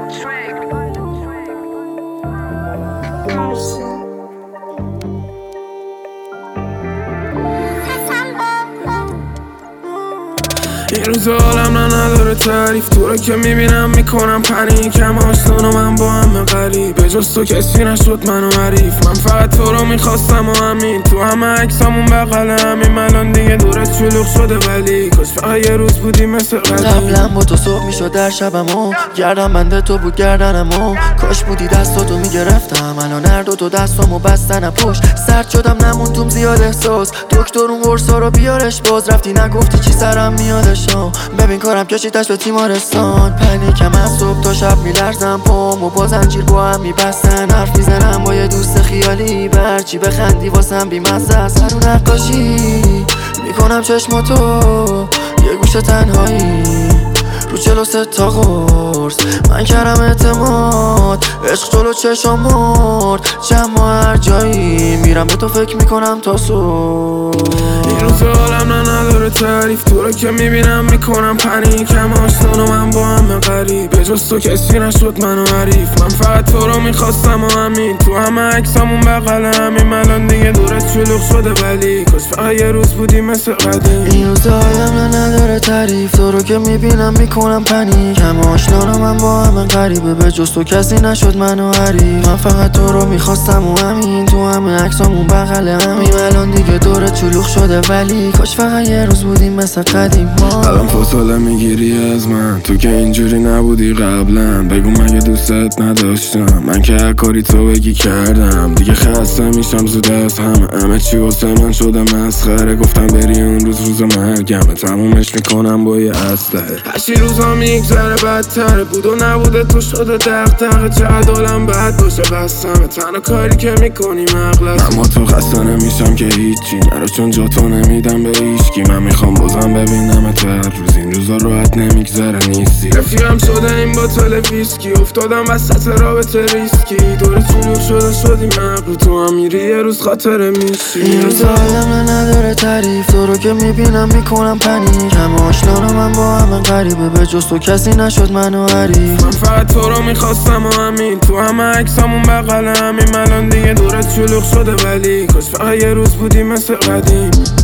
این روز عالم نداره تعریف، تو رو که میبینم میکنم پنیک. همه آشنان و من با همه غریب، به جز تو کسی نشد منو حریف. من فقط تو رو میخواستم و همین، تو همه عکسامون بغل همین. الان دیگه دورت شلوغ شده ولی کاش فقط یه روز بودی مثل قدیم. قبلا با تو صبح میشد در شبمو، گردم بنده تو بود گردنمو. کاش بودی دستاتو میگرفتم، الان هر دو تا دستامو بستن پشت. سرد شدم نموندم زیاد احساس، دکتر اون قرصا رو بیارش باز. رفتی نگفتی چی سرم میادش، ببین کارم کشیدش به تیمارستان. پنیکم از صبح تا شب میلرزم، پامو با زنجیر با هم میبستن. حرف میزنم با یه دوست خیالی، برچی بخندی واسم بیمزه است. هر نقاشی میکنم چشماتو، یه گوشه تنهایی رو 43 تا قرص. من کردم اعتماد، عشق جلو چشم مرد. جمع هر جایی میرم به تو فکر میکنم تا صبح. این روز عالم نداره تعریف، تو رو که میبینم میکنم پنیک. همه آشنان و من با همه غریب، به جز تو کسی نشد منو حریف. من فقط تو رو میخواستم و همین، تو همه عکسامون بغل همین. الان دیگه دورت شلوغ شده ولی کاش فقط یه روز بودی مثل قدیم. این روز عالم نداره تعریف، تو رو که میبینم میکنم پنیک. همه آشنان و من با همه غریبه، به جز تو کسی نشد منو حریف. من فقط تو رو میخواستم و همین، تو همه عکسامون بغل همین. الان دیگه دورت شلوغ شده ولی کاش فقط یه روز بودیم مثل قدیم. الان فاصله میگیری از من، تو که اینجوری نبودی قبلا. بگو مگه دوستت نداشتم، من که هر کاری تو بگی کردم. دیگه خسته میشم زود از همه چی واسه من شده مسخره. گفتم بری اون روز مرگمه، تمومش میکنم با یه اسلحه. هرچی روزا میگذره بدتره، بود و نبوده تو شده دغدغه. چقدر عالم بد باشه بستمه، تنها کاری که میکنی مغلطه. اما تو خسته نمیشم که هیچی نرو، چون جا تو نمیدم به هیچکی. من میخوام بازم ببینم تو هر روز، این روزا راحت نمیگذره نیستی. رفیقم شده این باتل ویسکی، افتادم وسط رابطه ریسکی. دور شلوغ شده شدی مغلو، تو هم میری یه روز خاطره میشی. این روز عالم نداره تعریف، تو رو که میبینم میکنم پنیک. همه آشنان و من با همه غریبه، به جز تو کسی نشد منو حریف. من فقط تو رو میخواستم و همین، تو همه عکسامون بغل همین. الان دیگه دورت شلوغ شده ولی کاش فقط یه روز بودی مثل قدیم.